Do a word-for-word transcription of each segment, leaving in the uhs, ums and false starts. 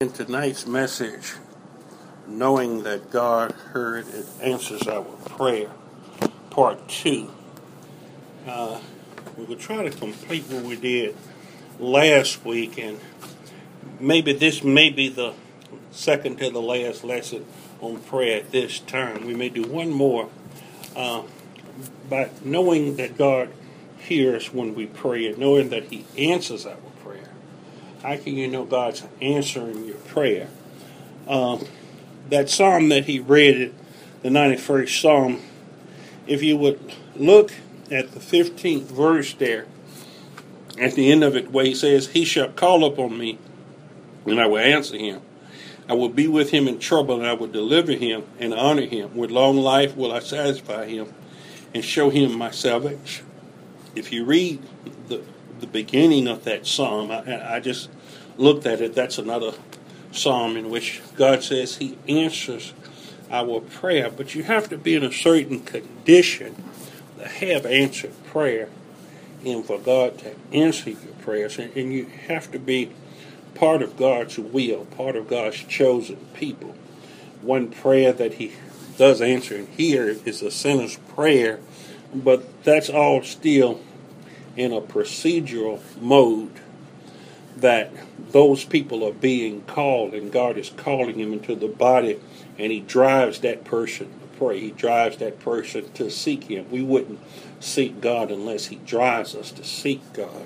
In tonight's message, knowing that God heard and answers our prayer, part two, uh, we will try to complete what we did last week, and maybe this may be the second to the last lesson on prayer at this time. We may do one more, uh, by knowing that God hears when we pray and knowing that He answers our prayer. How can you know God's answering your prayer? Um, that psalm that he read, the ninety-first Psalm, if you would look at the fifteenth verse there, at the end of it, where he says, "He shall call upon me, and I will answer him. I will be with him in trouble, and I will deliver him and honor him. With long life will I satisfy him and show him my salvation." If you read the the beginning of that psalm, I, I just looked at it. That's another psalm in which God says He answers our prayer. But you have to be in a certain condition to have answered prayer and for God to answer your prayers. And, and you have to be part of God's will, part of God's chosen people. One prayer that He does answer and hear is a sinner's prayer, but that's all still in a procedural mode, that those people are being called and God is calling him into the body, and He drives that person to pray. He drives that person to seek Him. We wouldn't seek God unless He drives us to seek God.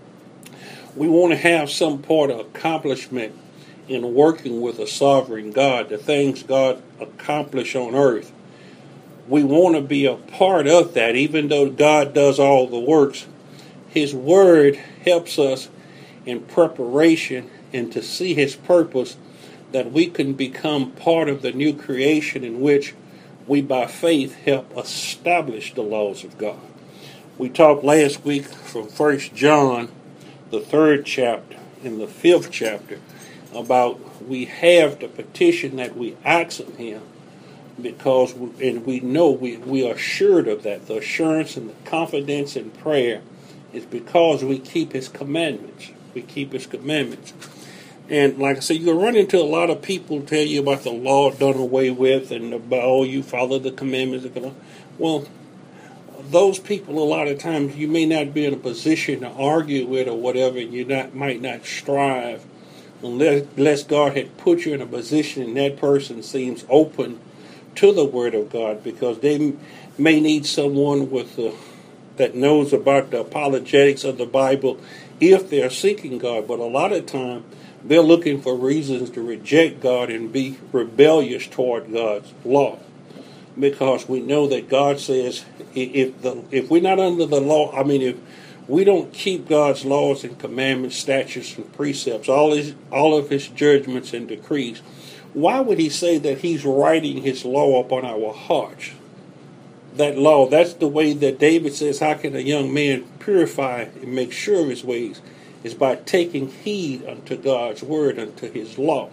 We want to have some part of accomplishment in working with a sovereign God, the things God accomplished on earth. We want to be a part of that, even though God does all the works. His Word helps us in preparation and to see His purpose, that we can become part of the new creation in which we by faith help establish the laws of God. We talked last week from First John, the third chapter and the fifth chapter, about we have the petition that we ask of Him, because we, and we know we, we are assured of that. The assurance and the confidence in prayer is because we keep His commandments. We keep His commandments. And like I said, you'll run into a lot of people tell you about the law done away with and about, oh, you follow the commandments. Well, those people, a lot of times, you may not be in a position to argue with or whatever, and you not, might not strive unless, unless God had put you in a position and that person seems open to the Word of God, because they may need someone with the that knows about the apologetics of the Bible if they're seeking God. But a lot of time they're looking for reasons to reject God and be rebellious toward God's law, because we know that God says if the if we're not under the law, I mean if we don't keep God's laws and commandments, statutes and precepts, all his all of His judgments and decrees, why would He say that He's writing His law upon our hearts? That law, that's the way that David says, how can a young man purify and make sure of his ways? Is by taking heed unto God's word, unto His law.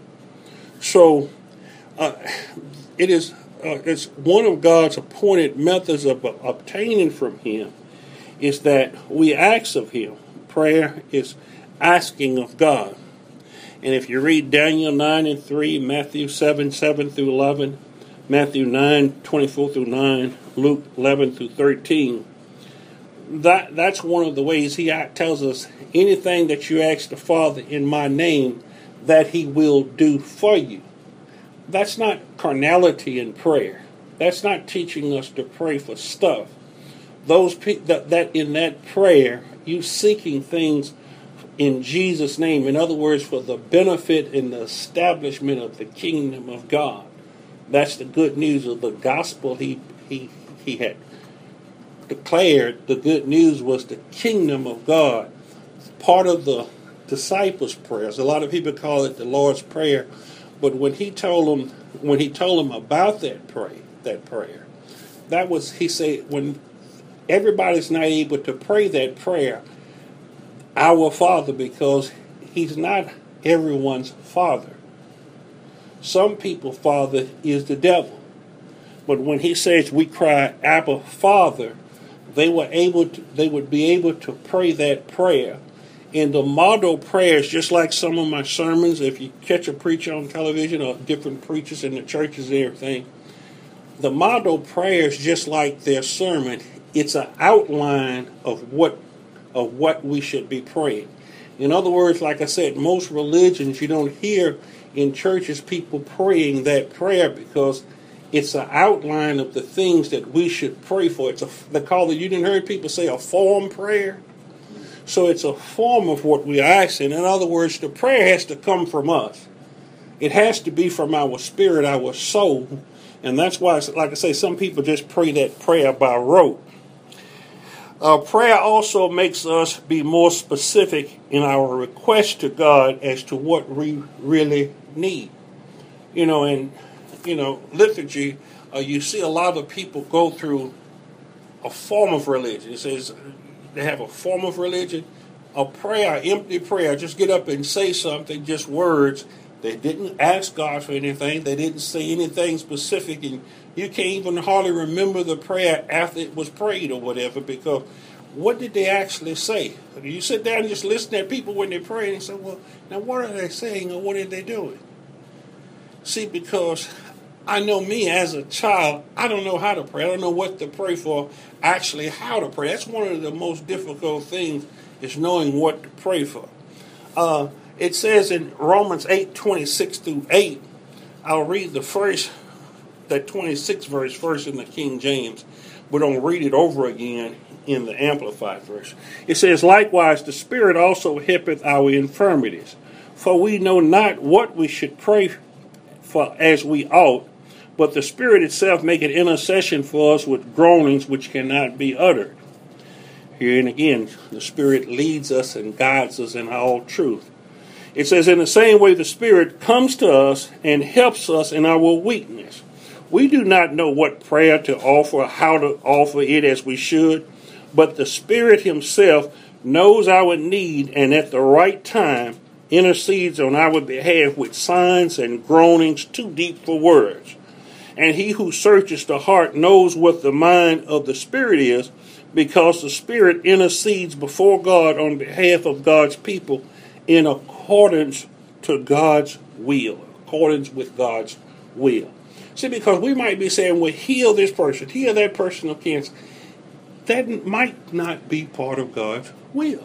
So, uh, it is uh, it's one of God's appointed methods of uh, obtaining from Him is that we ask of Him. Prayer is asking of God. And if you read Daniel nine and three, Matthew seven, seven through eleven, Matthew nine, twenty-four through nine, Luke eleven through thirteen, that that's one of the ways He tells us anything that you ask the Father in my name, that He will do for you. That's not carnality in prayer. That's not teaching us to pray for stuff. Those pe- that, that in that prayer, you seeking things in Jesus' name. In other words, for the benefit and the establishment of the kingdom of God. That's the good news of the gospel. He he he had declared the good news was the kingdom of God. Part of the disciples' prayers. A lot of people call it the Lord's Prayer, but when he told them when he told them about that pray that prayer, that was he said when everybody's not able to pray that prayer, our Father, because He's not everyone's Father. Some people, Father, is the devil. But when He says we cry, Abba, Father, they were able to, they would be able to pray that prayer And the model prayers, just like some of my sermons, if you catch a preacher on television or different preachers in the churches and everything, the model prayers, just like their sermon, it's an outline of what of what we should be praying. In other words, like I said, most religions, you don't hear in churches people praying that prayer because it's an outline of the things that we should pray for. It's a, they call it, you didn't hear people say a form prayer? So it's a form of what we're asking. In other words, the prayer has to come from us. It has to be from our spirit, our soul. And that's why, like I say, some people just pray that prayer by rote. Uh, prayer also makes us be more specific in our request to God as to what we really need. You know, in you know liturgy, uh, you see a lot of people go through a form of religion. It says they have a form of religion, a prayer, empty prayer. Just get up and say something, just words. They didn't ask God for anything. They didn't say anything specific, and you can't even hardly remember the prayer after it was prayed or whatever, because what did they actually say? You sit down and just listen at people when they pray and say, well, now what are they saying or what are they doing? See, because I know me as a child, I don't know how to pray. I don't know what to pray for, actually how to pray. That's one of the most difficult things, is knowing what to pray for. Uh, it says in Romans eight, twenty-six through eight, I'll read the first, that twenty-sixth verse first in the King James. We're going to read it over again in the Amplified version. It says, likewise, the Spirit also helpeth our infirmities, for we know not what we should pray for as we ought, but the Spirit itself maketh intercession for us with groanings which cannot be uttered. Here and again, the Spirit leads us and guides us in all truth. It says, in the same way the Spirit comes to us and helps us in our weakness. We do not know what prayer to offer, how to offer it as we should, but the Spirit himself knows our need and at the right time intercedes on our behalf with signs and groanings too deep for words. And he who searches the heart knows what the mind of the Spirit is, because the Spirit intercedes before God on behalf of God's people in accordance to God's will, accordance with God's will. See, because we might be saying, well, heal this person, heal that person of cancer. That might not be part of God's will.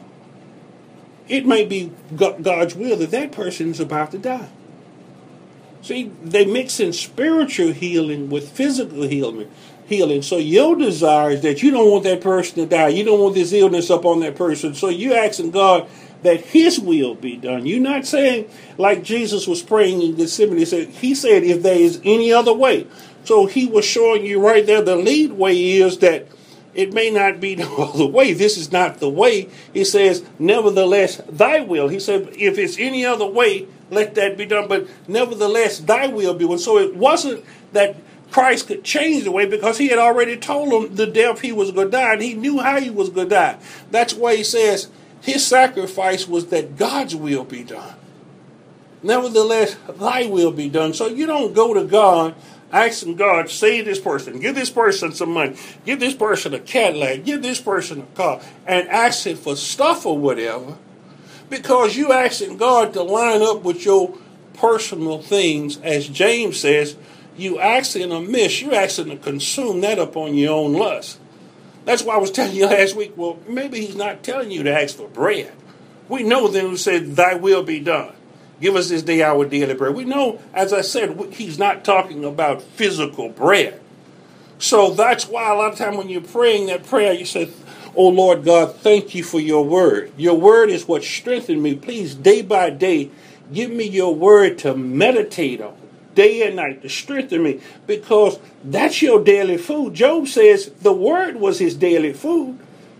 It may be God's will that that person is about to die. See, they mix in spiritual healing with physical healing. Healing. So your desire is that you don't want that person to die. You don't want this illness up on that person. So you're asking God that his will be done. You're not saying, like Jesus was praying in Gethsemane, he said, he said, if there is any other way. So he was showing you right there, the lead way is that it may not be no other way. This is not the way. He says, nevertheless, thy will. He said, if it's any other way, let that be done. But nevertheless, thy will be done. So it wasn't that Christ could change the way, because he had already told him the death he was going to die, and he knew how he was going to die. That's why he says his sacrifice was that God's will be done. Nevertheless, thy will be done. So you don't go to God asking God, save this person, give this person some money, give this person a Cadillac, give this person a car, and asking for stuff or whatever, because you asking God to line up with your personal things. As James says, you asking amiss, you asking to consume that upon your own lust. That's why I was telling you last week, well, maybe he's not telling you to ask for bread. We know then who said, thy will be done. Give us this day our daily bread. We know, as I said, he's not talking about physical bread. So that's why a lot of time when you're praying that prayer, you say, oh Lord God, thank you for your word. Your word is what strengthened me. Please, day by day, give me your word to meditate on, day and night, to strengthen me, because that's your daily food. Job says the word was his daily food.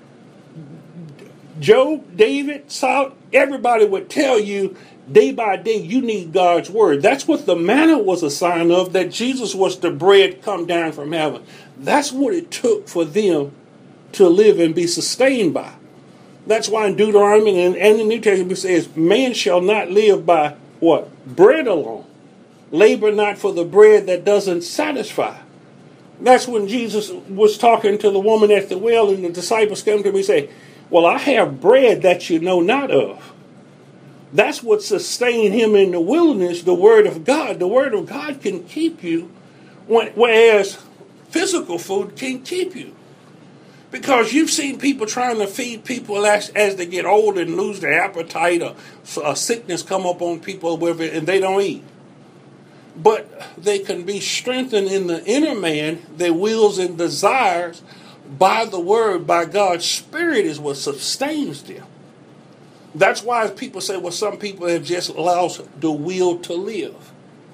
Job, David, Saul, everybody would tell you, day by day, you need God's word. That's what the manna was a sign of, that Jesus was the bread come down from heaven. That's what it took for them to live and be sustained by. That's why in Deuteronomy and, and the New Testament it says, man shall not live by what? Bread alone. Labor not for the bread that doesn't satisfy. That's when Jesus was talking to the woman at the well, and the disciples came to him and say, Well, I have bread that you know not of. That's what sustained him in the wilderness, the word of God. The word of God can keep you, whereas physical food can't keep you. Because you've seen people trying to feed people as, as they get older and lose their appetite, or a sickness come up on people and they don't eat. But they can be strengthened in the inner man, their wills and desires, by the word, by God's Spirit is what sustains them. That's why people say, well, some people have just lost the will to live.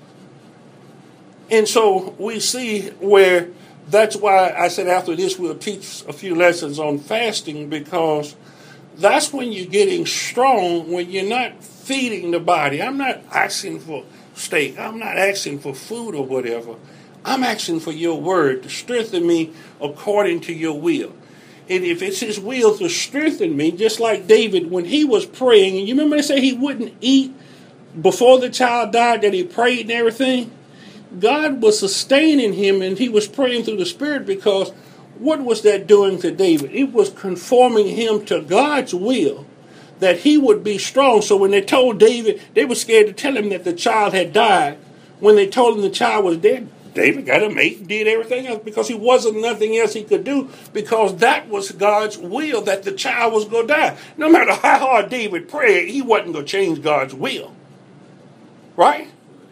And so we see where, that's why I said after this we'll teach a few lessons on fasting, because that's when you're getting strong, when you're not feeding the body. I'm not asking for steak. I'm not asking for food or whatever. I'm asking for your word to strengthen me according to your will. And if it's his will to strengthen me, just like David, when he was praying, and you remember they say he wouldn't eat before the child died, that he prayed and everything? God was sustaining him, and he was praying through the Spirit, because what was that doing to David? It was conforming him to God's will, that he would be strong. So when they told David, they were scared to tell him that the child had died. When they told him the child was dead, David got a mate and did everything else, because he wasn't nothing else he could do, because that was God's will, that the child was going to die. No matter how hard David prayed, he wasn't going to change God's will. Right?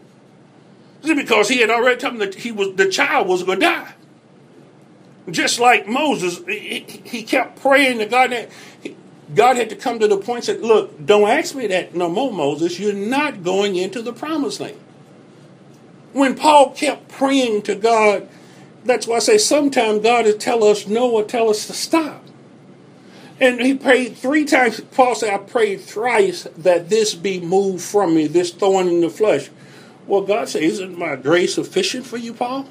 Because he had already told him that he was, the child was going to die. Just like Moses, he, he kept praying to God. That God had to come to the point and said, look, don't ask me that no more, Moses. You're not going into the promised land. When Paul kept praying to God, that's why I say sometimes God will tell us no or tell us to stop. And he prayed three times. Paul said, I prayed thrice that this be moved from me, this thorn in the flesh. Well, God said, isn't my grace sufficient for you, Paul?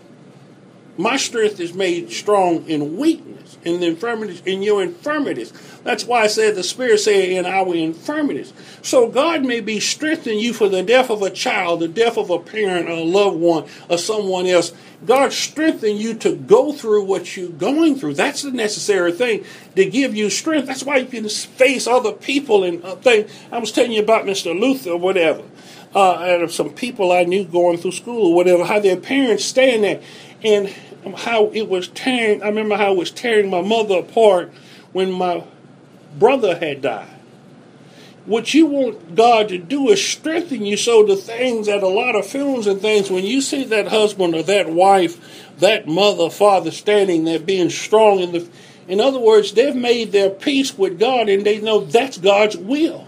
My strength is made strong in weakness, in the infirmities, in your infirmities. That's why I said the Spirit said in our infirmities. So God may be strengthening you for the death of a child, the death of a parent, or a loved one, or someone else. God strengthening you to go through what you're going through. That's the necessary thing to give you strength. That's why you can face other people and uh, things. I was telling you about Mister Luther or whatever. Uh, and some people I knew going through school or whatever, how their parents stand there, and how it was tearing, I remember how it was tearing my mother apart when my brother had died. What you want God to do is strengthen you, so the things that a lot of films and things, when you see that husband or that wife, that mother, father standing there being strong, in the, in other words, they've made their peace with God, and they know that's God's will.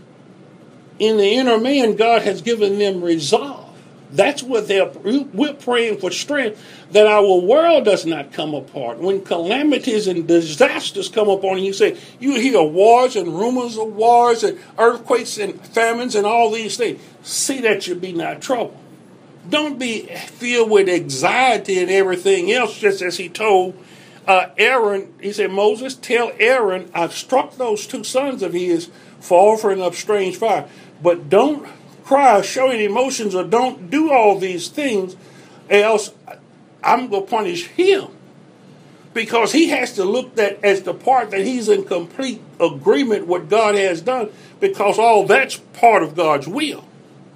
In the inner man, God has given them resolve. That's what they're, we're praying for strength, that our world does not come apart. When calamities and disasters come upon you, you say, you hear wars and rumors of wars and earthquakes and famines and all these things. See that you be not troubled. Don't be filled with anxiety and everything else, just as he told uh, Aaron. He said, Moses, tell Aaron, I've struck those two sons of his for offering up strange fire. But don't cry, show any emotions, or don't do all these things, else I'm going to punish him. Because he has to look at as the part that he's in complete agreement with what God has done, because all that's part of God's will.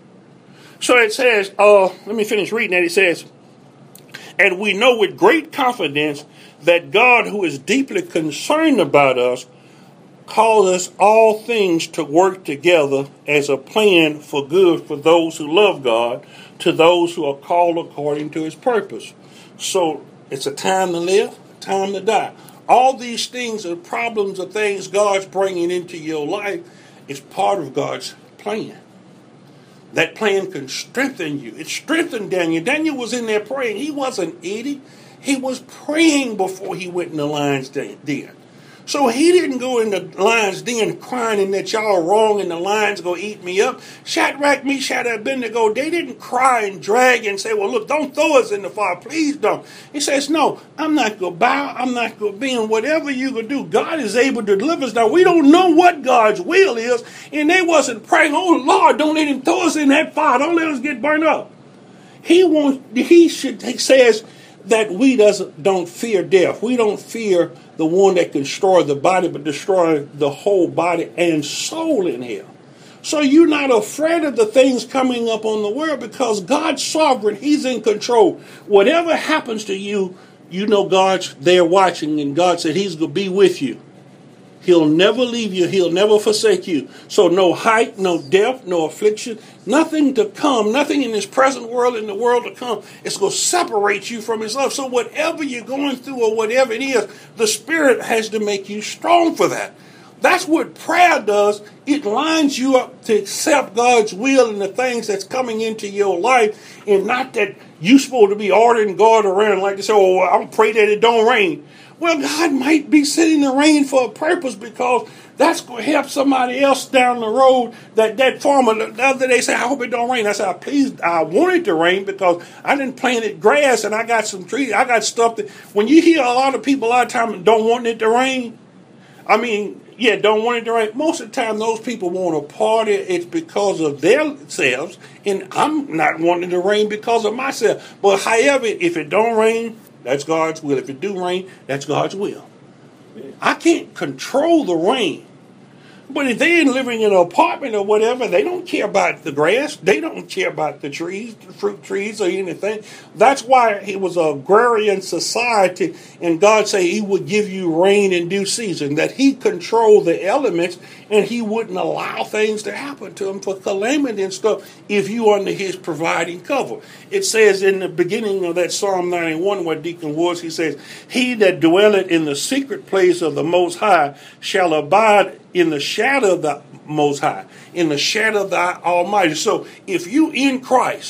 So it says, uh, let me finish reading that. It says, and we know with great confidence that God, who is deeply concerned about us, calls us all things to work together as a plan for good for those who love God, to those who are called according to his purpose. So it's a time to live, a time to die. All these things are problems or things God's bringing into your life. It's part of God's plan. That plan can strengthen you. It strengthened Daniel. Daniel was in there praying. He wasn't eating. He was praying before he went in the lion's den. So he didn't go in the lion's den crying and that y'all wrong and the lions go eat me up. Shadrach, Meshach, and Abednego, they didn't cry and drag and say, well, look, don't throw us in the fire. Please don't. He says, no, I'm not going to bow. I'm not going to bend. Whatever you going to do, God is able to deliver us. Now, we don't know what God's will is. And they wasn't praying, oh, Lord, don't let him throw us in that fire. Don't let us get burned up. He wants, he should, he says, that we doesn't don't fear death. We don't fear the one that can destroy the body, but destroy the whole body and soul in hell. So you're not afraid of the things coming up on the world because God's sovereign. He's in control. Whatever happens to you, you know God's there watching, and God said he's going to be with you. He'll never leave you. He'll never forsake you. So no height, no depth, no affliction, nothing to come, nothing in this present world, in the world to come, it's going to separate you from his love. So whatever you're going through or whatever it is, the Spirit has to make you strong for that. That's what prayer does. It lines you up to accept God's will and the things that's coming into your life, and not that you're supposed to be ordering God around like this. Oh, I'll pray that it don't rain. Well, God might be sending the rain for a purpose because that's going to help somebody else down the road. That that farmer, the other day, said, I hope it don't rain. I said, please, I want it to rain because I didn't planted grass and I got some trees. I got stuff that, when you hear a lot of people a lot of time don't want it to rain, I mean, yeah, don't want it to rain. Most of the time, those people want to party. It's because of themselves, and I'm not wanting it to rain because of myself. But however, if it don't rain, that's God's will. If it do rain, that's God's will. I can't control the rain. But if they're living in an apartment or whatever, they don't care about the grass. They don't care about the trees, the fruit trees or anything. That's why it was an agrarian society, and God said he would give you rain in due season, that he controlled the elements and he wouldn't allow things to happen to him for calamity and stuff if you under his providing cover. It says in the beginning of that Psalm ninety-one where Deacon Woods, he says, he that dwelleth in the secret place of the Most High shall abide in the shadow of the Most High, in the shadow of the Almighty. So if you in Christ,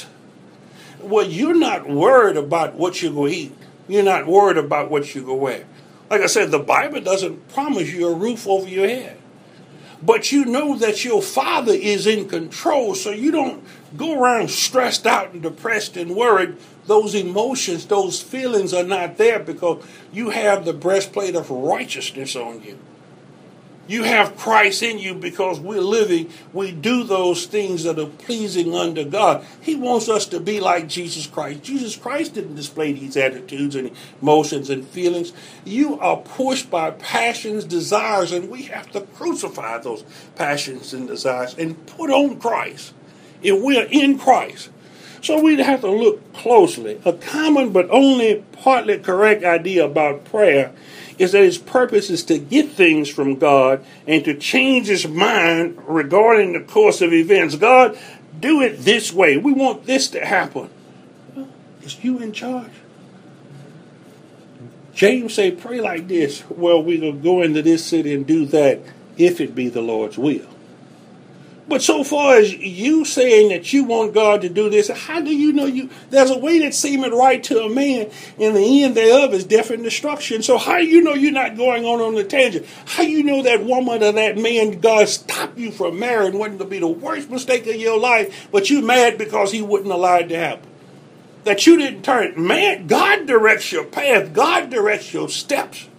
well, you're not worried about what you're going to eat. You're not worried about what you're going to wear. Like I said, the Bible doesn't promise you a roof over your head. But you know that your Father is in control, so you don't go around stressed out and depressed and worried. Those emotions, those feelings are not there because you have the breastplate of righteousness on you. You have Christ in you because we're living, we do those things that are pleasing unto God. He wants us to be like Jesus Christ. Jesus Christ didn't display these attitudes and emotions and feelings. You are pushed by passions, desires, and we have to crucify those passions and desires and put on Christ. If we're in Christ. So we'd have to look closely. A common but only partly correct idea about prayer is that his purpose is to get things from God and to change his mind regarding the course of events. God, do it this way. We want this to happen. Well, is you in charge? James say, pray like this. Well, we're going to go into this city and do that if it be the Lord's will. But so far as you saying that you want God to do this, how do you know you? There's a way that seemeth right to a man, and the end thereof is death and destruction. So how do you know you're not going on on the tangent? How do you know that woman or that man God stopped you from marrying wasn't going to be the worst mistake of your life, but you mad because he wouldn't allow it to happen? That you didn't turn. Man, God directs your path. God directs your steps.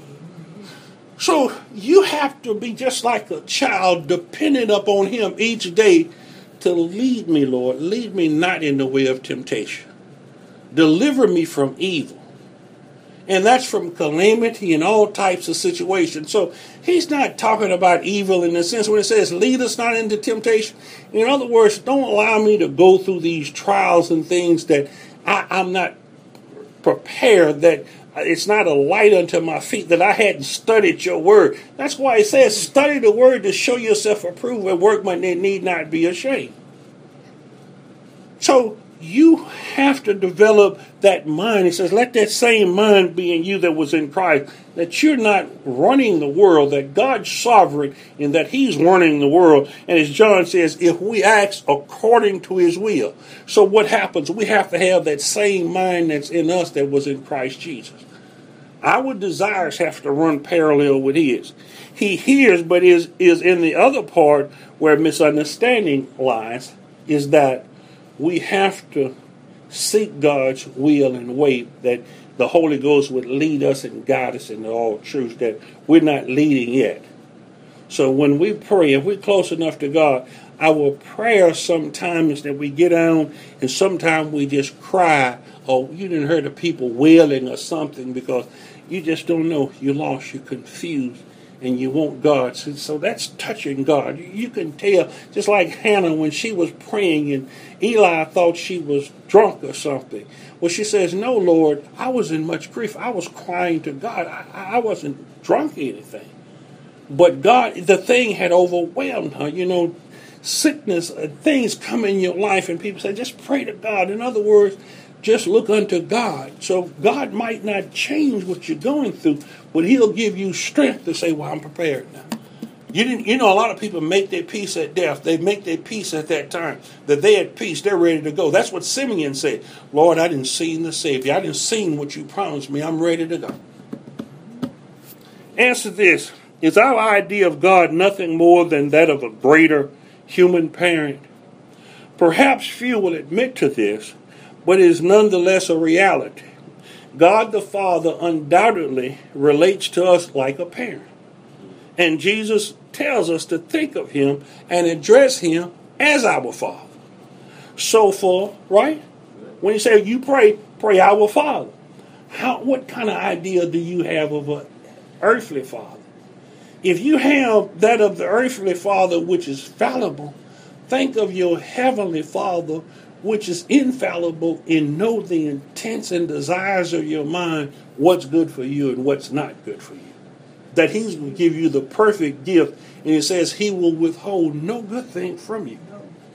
So you have to be just like a child, dependent upon him each day to lead me, Lord. Lead me not in the way of temptation. Deliver me from evil. And that's from calamity and all types of situations. So he's not talking about evil in the sense when it says, lead us not into temptation. In other words, don't allow me to go through these trials and things that I, I'm not prepared, that it's not a light unto my feet, that I hadn't studied your word. That's why it says, study the word to show yourself approved, a workman that need not be ashamed. So you have to develop that mind. It says, let that same mind be in you that was in Christ, that you're not running the world, that God's sovereign and that he's running the world. And as John says, if we act according to his will. So what happens? We have to have that same mind that's in us that was in Christ Jesus. Our desires have to run parallel with his. He hears, but is, is in the other part where misunderstanding lies, is that we have to seek God's will and way, that the Holy Ghost would lead us and guide us into all truth, that we're not leading yet. So when we pray, if we're close enough to God, our prayer sometimes that we get on and sometimes we just cry, or you didn't hear the people wailing or something because you just don't know. You're lost, you're confused, and you want God. So, so that's touching God. You can tell, just like Hannah when she was praying and Eli thought she was drunk or something. Well, she says, no, Lord, I was in much grief. I was crying to God. I, I wasn't drunk or anything. But God, the thing had overwhelmed her. You know, sickness, uh, things come in your life and people say, just pray to God. In other words, just look unto God. So God might not change what you're going through, but he'll give you strength to say, well, I'm prepared now. You didn't, you know, a lot of people make their peace at death. They make their peace at that time. That they at peace, they're ready to go. That's what Simeon said. Lord, I didn't see the Savior. I didn't see what you promised me. I'm ready to go. Answer this. Is our idea of God nothing more than that of a greater human parent? Perhaps few will admit to this, but it is nonetheless a reality. God the Father undoubtedly relates to us like a parent. And Jesus tells us to think of him and address him as our Father. So for, right? When you say you pray, pray our Father. How, what kind of idea do you have of an earthly father? If you have that of the earthly father, which is fallible, think of your heavenly Father, which is infallible, and know the intents and desires of your mind, what's good for you and what's not good for you. That he's going to give you the perfect gift, and it says he will withhold no good thing from you.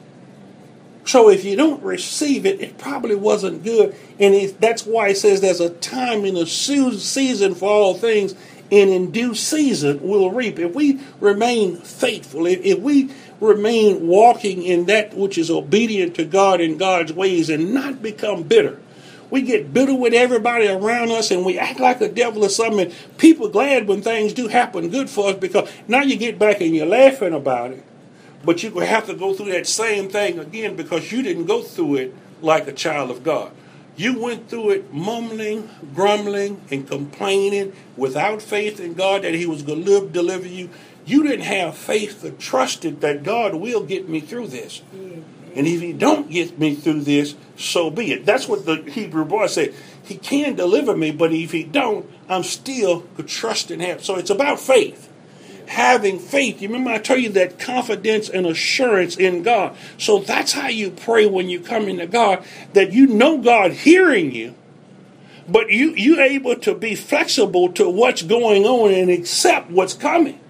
So if you don't receive it, it probably wasn't good, and it, that's why it says there's a time and a season for all things, and in due season we'll reap. If we remain faithful, if, if we remain walking in that which is obedient to God and God's ways and not become bitter. We get bitter with everybody around us and we act like a devil or something. People glad when things do happen good for us because now you get back and you're laughing about it. But you have to go through that same thing again because you didn't go through it like a child of God. You went through it mumbling, grumbling, and complaining without faith in God that he was going to live, deliver you. You didn't have faith to trust it that God will get me through this. And if he don't get me through this, so be it. That's what the Hebrew boy said. He can deliver me, but if he don't, I'm still to trust in him. So it's about faith. Having faith. You remember I told you that confidence and assurance in God. So that's how you pray when you come into God, that you know God hearing you, but you, you're able to be flexible to what's going on and accept what's coming.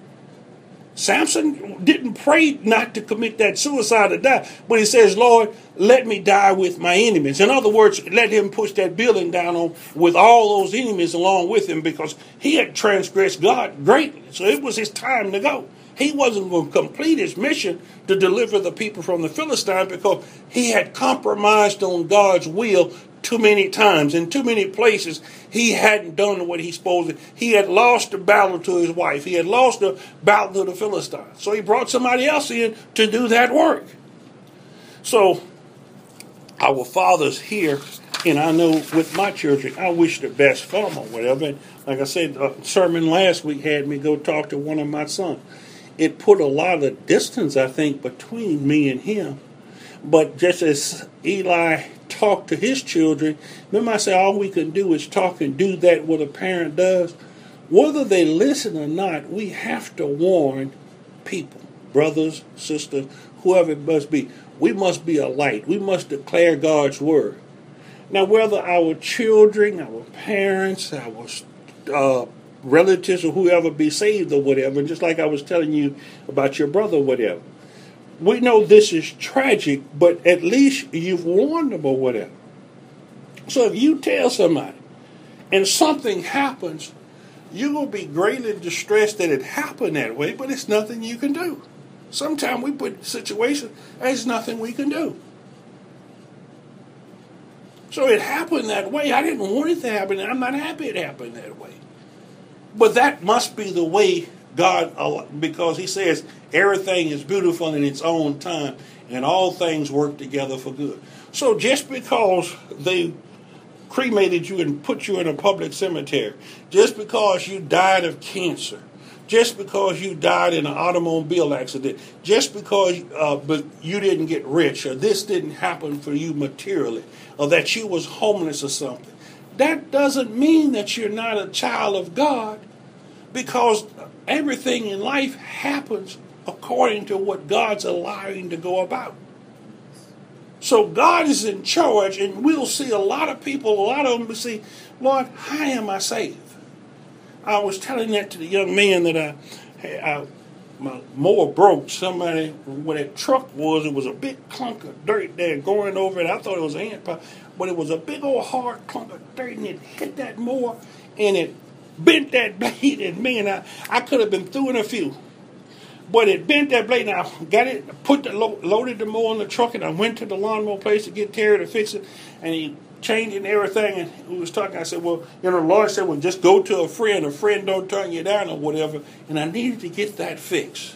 Samson didn't pray not to commit that suicide or die, but he says, Lord, let me die with my enemies. In other words, let him push that building down on with all those enemies along with him because he had transgressed God greatly. So it was his time to go. He wasn't going to complete his mission to deliver the people from the Philistines because he had compromised on God's will too many times. In too many places, he hadn't done what he's supposed to. He had lost the battle to his wife. He had lost the battle to the Philistines. So he brought somebody else in to do that work. So our fathers here, and I know with my children, I wish the best for them or whatever. And like I said, a sermon last week had me go talk to one of my sons. It put a lot of distance, I think, between me and him. But just as Eli talked to his children, remember I said all we can do is talk and do that what a parent does. Whether they listen or not, we have to warn people, brothers, sisters, whoever it must be. We must be a light. We must declare God's word. Now, whether our children, our parents, our uh, relatives, or whoever be saved or whatever, just like I was telling you about your brother or whatever, we know this is tragic, but at least you've warned them or whatever. So if you tell somebody and something happens, you will be greatly distressed that it happened that way, but it's nothing you can do. Sometimes we put situations, there's nothing we can do. So it happened that way. I didn't want it to happen, and I'm not happy it happened that way. But that must be the way God, because he says everything is beautiful in its own time and all things work together for good. So just because they cremated you and put you in a public cemetery, just because you died of cancer, just because you died in an automobile accident, just because uh, but you didn't get rich, or this didn't happen for you materially, or that you was homeless or something, that doesn't mean that you're not a child of God, because everything in life happens according to what God's allowing to go about. So God is in charge, and we'll see a lot of people, a lot of them will see, Lord, how am I saved? I was telling that to the young man that I, I my mower broke. Somebody, where that truck was, it was a big clunk of dirt there going over it. I thought it was an ant pile, but it was a big old hard clunk of dirt, and it hit that mower, and it bent that blade, and man, I, I could have been through in a few. But it bent that blade, and I got it, put the loaded the mower in the truck, and I went to the lawnmower place to get Terry to fix it, and he changed it and everything, and we was talking. I said, well, you know, the Lord said, well, just go to a friend. A friend don't turn you down or whatever, and I needed to get that fixed.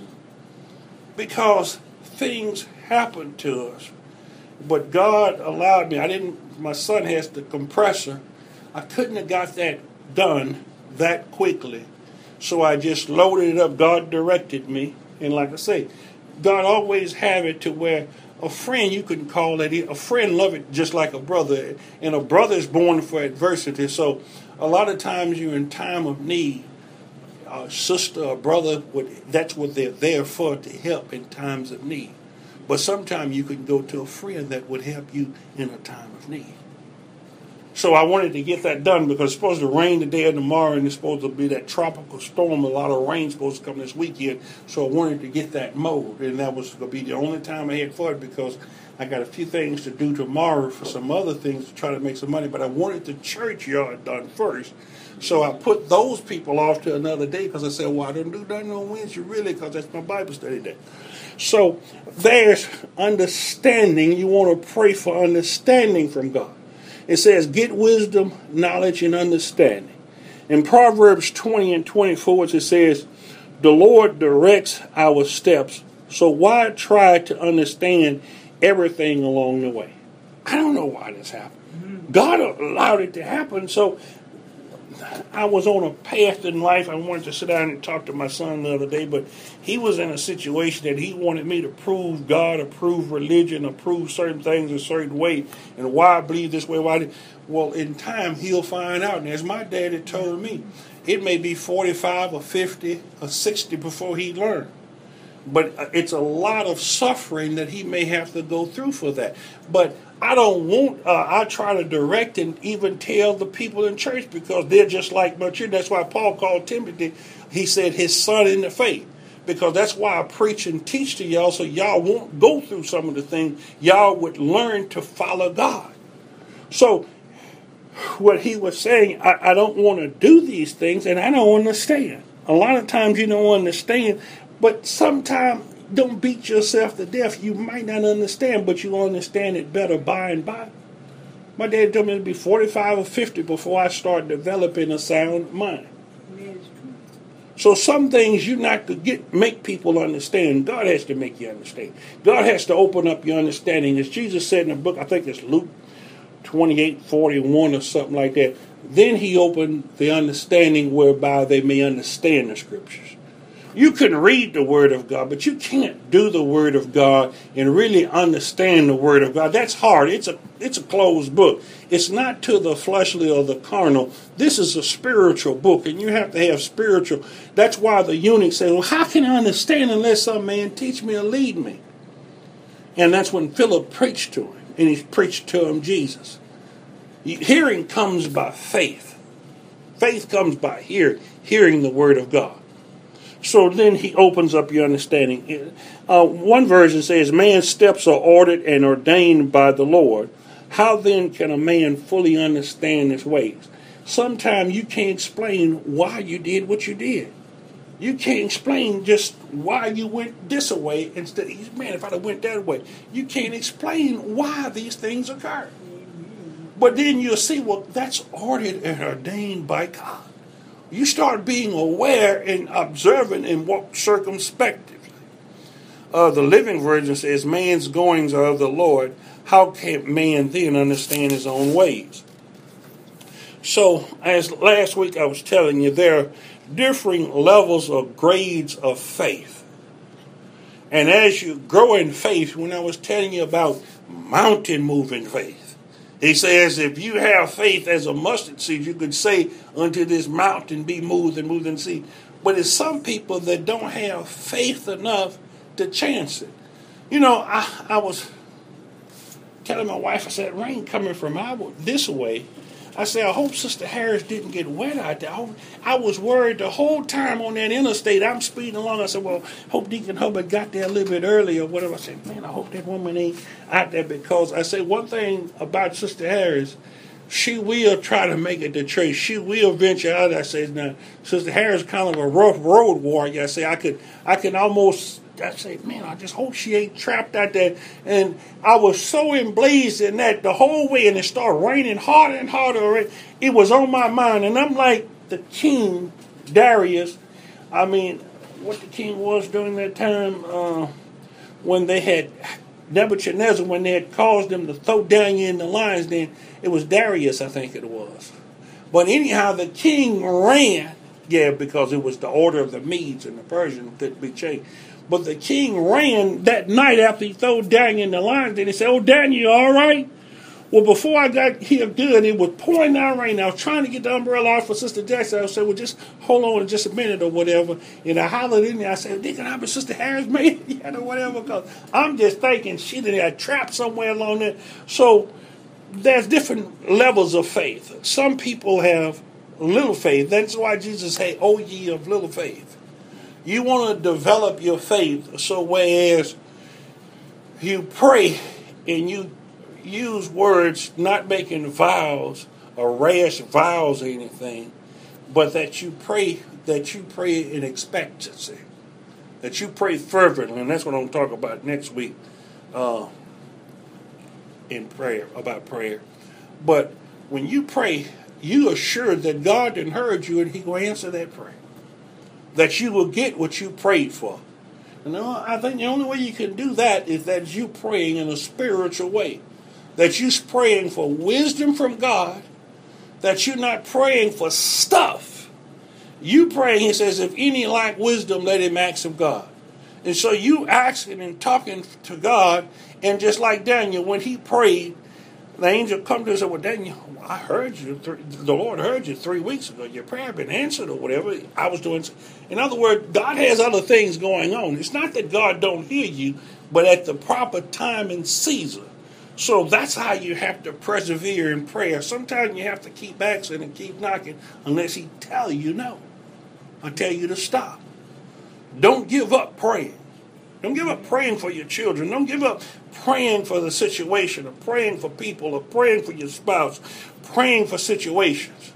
Because things happen to us. But God allowed me. I didn't, my son has the compressor. I couldn't have got that done that quickly. So I just loaded it up. God directed me. And like I say, God always have it to where a friend, you can call it, a friend love it just like a brother. And a brother is born for adversity. So a lot of times you're in time of need. A sister or brother, that's what they're there for, to help in times of need. But sometimes you can go to a friend that would help you in a time of need. So I wanted to get that done because it's supposed to rain today and tomorrow, and it's supposed to be that tropical storm. A lot of rain supposed to come this weekend. So I wanted to get that mowed, and that was going to be the only time I had for it because I got a few things to do tomorrow for some other things to try to make some money. But I wanted the churchyard done first. So I put those people off to another day because I said, well, I don't do nothing on Wednesday really because that's my Bible study day. So there's understanding. You want to pray for understanding from God. It says, get wisdom, knowledge, and understanding. In Proverbs twenty and twenty-four, it says, the Lord directs our steps, so why try to understand everything along the way? I don't know why this happened. God allowed it to happen, so I was on a path in life. I wanted to sit down and talk to my son the other day, but he was in a situation that he wanted me to prove God, approve religion, approve certain things a certain way, and why I believe this way. Why? Well, in time, he'll find out. And as my daddy told me, it may be forty-five or fifty or sixty before he learned. But it's a lot of suffering that he may have to go through for that. But I don't want, uh, I try to direct and even tell the people in church because they're just like my children. That's why Paul called Timothy, he said, his son in the faith. Because that's why I preach and teach to y'all so y'all won't go through some of the things. Y'all would learn to follow God. So what he was saying, I, I don't want to do these things and I don't understand. A lot of times you don't understand, but sometimes don't beat yourself to death. You might not understand, but you understand it better by and by. My dad told me it'd be forty-five or fifty before I start developing a sound mind. So some things you not to get make people understand. God has to make you understand. God has to open up your understanding. As Jesus said in the book, I think it's Luke twenty-eight forty-one or something like that. Then he opened the understanding whereby they may understand the scriptures. You can read the Word of God, but you can't do the Word of God and really understand the Word of God. That's hard. It's a it's a closed book. It's not to the fleshly or the carnal. This is a spiritual book, and you have to have spiritual. That's why the eunuch said, well, how can I understand unless some man teach me or lead me? And that's when Philip preached to him, and he preached to him Jesus. Hearing comes by faith. Faith comes by hearing, hearing the Word of God. So then he opens up your understanding. Uh, one version says, man's steps are ordered and ordained by the Lord. How then can a man fully understand his ways? Sometimes you can't explain why you did what you did. You can't explain just why you went this way instead of, man, if I'd have went that way. You can't explain why these things occur. But then you'll see, well, that's ordered and ordained by God. You start being aware and observant and walk circumspectively. Uh, the Living Version says, man's goings are of the Lord. How can man then understand his own ways? So, as last week I was telling you, there are differing levels or grades of faith. And as you grow in faith, when I was telling you about mountain moving faith, he says if you have faith as a mustard seed, you could say unto this mountain be moved and moved and see. But it's some people that don't have faith enough to chance it. You know, I, I was telling my wife, I said, rain coming from our, this way. I said, I hope Sister Harris didn't get wet out there. I, I was worried the whole time on that interstate. I'm speeding along. I said, well, hope Deacon Hubbard got there a little bit early or whatever. I said, man, I hope that woman ain't out there, because I said one thing about Sister Harris, she will try to make it to church. She will venture out. I said, now, Sister Harris is kind of a rough road warrior. I say, I could, I can almost... I say, man, I just hope she ain't trapped out there. And I was so emblazed in that the whole way, and it started raining harder and harder. It was on my mind. And I'm like the king, Darius. I mean, what the king was during that time uh, when they had Nebuchadnezzar, when they had caused them to throw Daniel in the lion's den. It was Darius, I think it was. But anyhow, the king ran. Yeah, because it was the order of the Medes and the Persians couldn't be changed. But the king ran that night after he threw Daniel in the lion's den. He said, oh, Daniel, you all right? Well, before I got here good, it was pouring down rain. I was trying to get the umbrella out for Sister Jackson. I said, well, just hold on just a minute or whatever. And I hollered in there. I said, Deacon Hubbard, Sister Harris made it yet or whatever. Because I'm just thinking she didn't have trapped somewhere along there. So there's different levels of faith. Some people have little faith. That's why Jesus said, oh, ye of little faith. You want to develop your faith so whereas you pray and you use words not making vows or rash vows or anything, but that you pray that you pray in expectancy, that you pray fervently, and that's what I'm going to talk about next week uh, in prayer, about prayer. But when you pray, you are sure that God done heard you and He will answer that prayer, that you will get what you prayed for. And I think the only way you can do that is that you praying in a spiritual way, that you're praying for wisdom from God, that you're not praying for stuff. You praying, He says, if any lack wisdom, let him ask of God. And so you asking and talking to God, and just like Daniel, when he prayed, the angel come to him and said, well, Daniel, I heard you, th- the Lord heard you three weeks ago. Your prayer had been answered or whatever. I was doing. In other words, God has other things going on. It's not that God don't hear you, but at the proper time and season. So that's how you have to persevere in prayer. Sometimes you have to keep asking and keep knocking unless He tell you no or tell you to stop. Don't give up praying. Don't give up praying for your children. Don't give up praying for the situation or praying for people or praying for your spouse, praying for situations.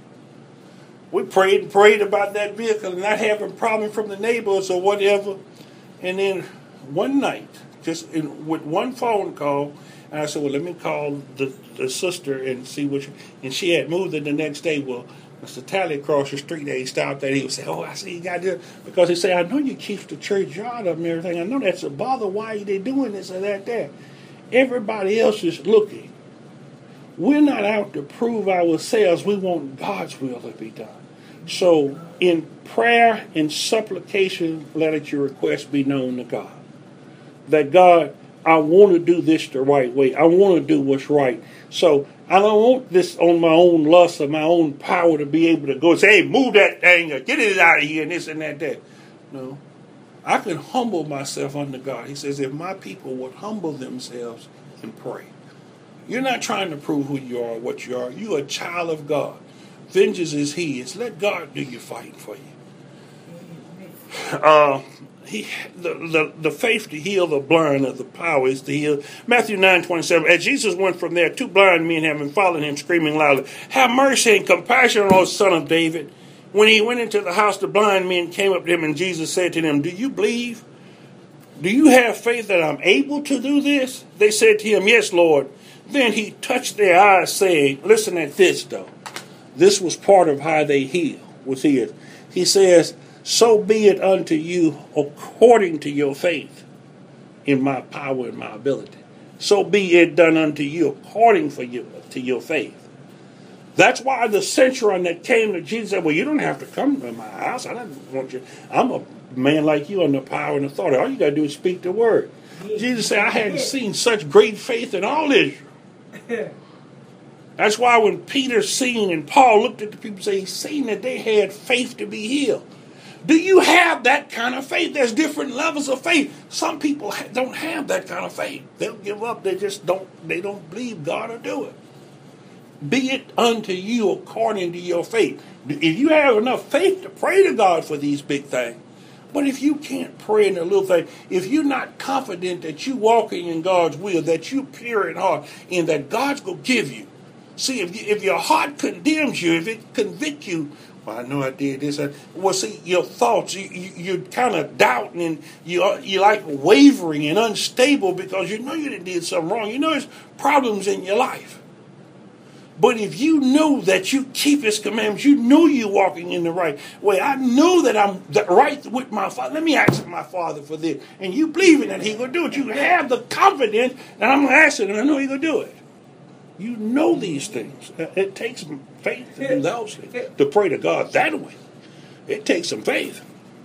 We prayed and prayed about that vehicle and not having problems from the neighbors or whatever. And then one night, just in, with one phone call, and I said, well, let me call the, the sister and see what she, and she had moved it the next day. Well, Mister Tally across the street, they stopped there. He would say, oh, I see you got this. Because he said, I know you keep the church yard up and everything. I know that's a bother. Why are they doing this or that there? Everybody else is looking. We're not out to prove ourselves. We want God's will to be done. So in prayer and supplication, let your request be known to God. That God, I want to do this the right way. I want to do what's right. So I don't want this on my own lust or my own power to be able to go and say, hey, move that thing or get it out of here and this and that, that. No. I can humble myself under God. He says, if my people would humble themselves and pray. You're not trying to prove who you are or what you are. You're a child of God. Vengeance is His. Let God do your fighting for you. Uh, he, the, the, the faith to heal the blind of the power is to heal. Matthew nine twenty-seven. As Jesus went from there, two blind men having followed Him, screaming loudly, have mercy and compassion on us, Son of David. When He went into the house, the blind men came up to Him, and Jesus said to them, do you believe? Do you have faith that I'm able to do this? They said to Him, yes, Lord. Then He touched their eyes, saying, listen at this, though. This was part of how they heal, was His. He says, so be it unto you according to your faith in my power and my ability. So be it done unto you according for you, to your faith. That's why the centurion that came to Jesus said, well, you don't have to come to my house. I don't want you. I'm a man like you under power and authority. All you got to do is speak the word. Jesus said, I hadn't seen such great faith in all Israel. That's why when Peter seen and Paul looked at the people and said, he's seen that they had faith to be healed. Do you have that kind of faith? There's different levels of faith. Some people don't have that kind of faith. They'll give up. They just don't, they don't believe God will do it. Be it unto you according to your faith. If you have enough faith to pray to God for these big things, but if you can't pray in the little thing, if you're not confident that you're walking in God's will, that you're pure in heart, and that God's going to give you. See, if, you, if your heart condemns you, if it convicts you, well, I know I did this. I, well, see, your thoughts, you, you, you're kind of doubting and you, you're like wavering and unstable because you know you did something wrong. You know there's problems in your life. But if you know that you keep his commandments, you know you're walking in the right way. I know that I'm right with my Father. Let me ask my Father for this. And you believe in that he's going to do it. You have the confidence that I'm going to ask him and I know he's going to do it. You know these things. It takes some faith to do those things, to pray to God that way. It takes some faith.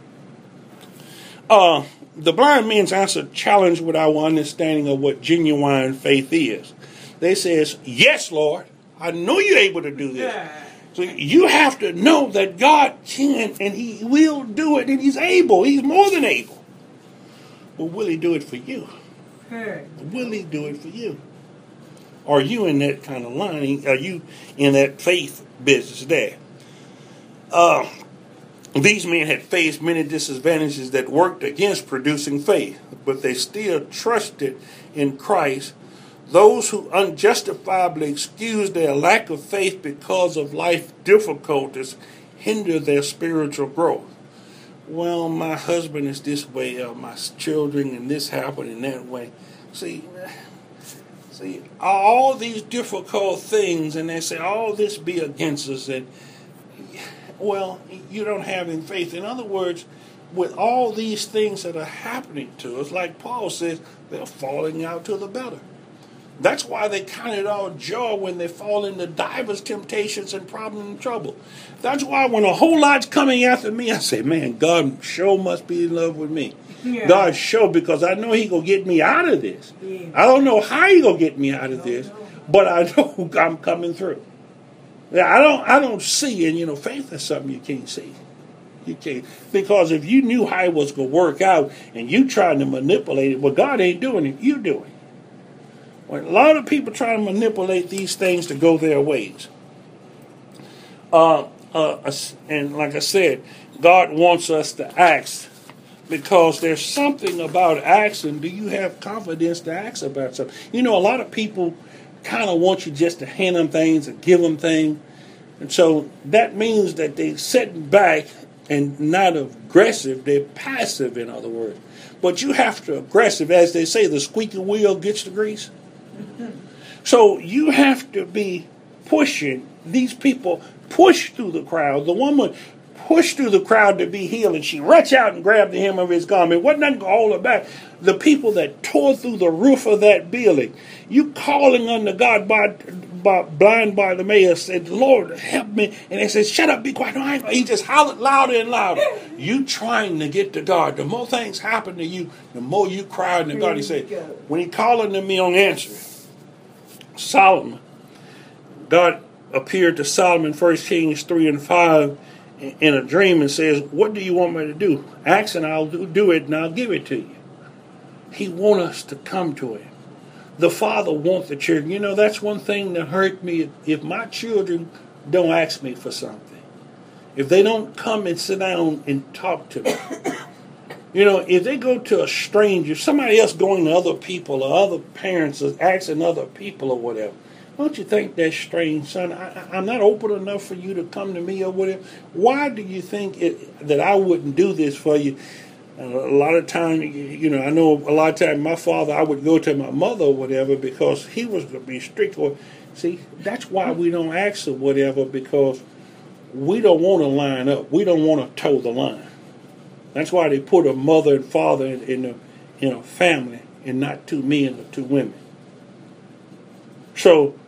Uh, the blind men's answer challenged with our understanding of what genuine faith is. They says, yes, Lord. I know you're able to do this. So you have to know that God can and he will do it and he's able. He's more than able. But will he do it for you? Will he do it for you? Are you in that kind of line? Are you in that faith business there? Uh, these men had faced many disadvantages that worked against producing faith, but they still trusted in Christ. Those who unjustifiably excuse their lack of faith because of life difficulties hinder their spiritual growth. Well, my husband is this way, or my children, and this happened in that way. See, see, all these difficult things, and they say, all this be against us, and, well, you don't have any faith. In other words, with all these things that are happening to us, like Paul says, they're falling out to the better. That's why they count it all joy when they fall into divers temptations and problems and trouble. That's why when a whole lot's coming after me, I say, man, God sure must be in love with me. Yeah. God sure, because I know he going to get me out of this. Yeah. I don't know how he going to get me out of this, but I know I'm coming through. Yeah, I don't I don't see, and you know, faith is something you can't see. You can't. Because if you knew how it was going to work out and you trying to manipulate it, well, God ain't doing it, you doing it. When a lot of people try to manipulate these things to go their ways. Uh, uh, and like I said, God wants us to ask because there's something about asking. Do you have confidence to ask about something? You know, a lot of people kind of want you just to hand them things and give them things. And so that means that they're sitting back and not aggressive. They're passive, in other words. But you have to aggressive. As they say, the squeaky wheel gets the grease. So you have to be pushing. These people push through the crowd. The woman pushed through the crowd to be healed, and she reached out and grabbed the hem of his garment. Wasn't nothing to hold her back. The people that tore through the roof of that building, you calling unto God by, by blind Bartimaeus said, Lord, help me. And they said, shut up, be quiet. No, I ain't. He just hollered louder and louder. You trying to get to God. The more things happen to you, the more you cry unto God. He said, when he calling to me on answering, Solomon, God appeared to Solomon, First Kings three and five, in a dream and says, what do you want me to do? Ask and I'll do it and I'll give it to you. He wants us to come to him. The Father wants the children. You know, that's one thing that hurt me. If my children don't ask me for something, if they don't come and sit down and talk to me, you know, if they go to a stranger, somebody else going to other people or other parents or asking other people or whatever, don't you think that's strange, son? I, I'm not open enough for you to come to me or whatever. Why do you think it, that I wouldn't do this for you? And a lot of time, you know, I know a lot of time my father, I would go to my mother or whatever because he was going to be strict. Or, see, that's why we don't ask or whatever, because we don't want to line up. We don't want to toe the line. That's why they put a mother and father in, in, a, in a family and not two men or two women. So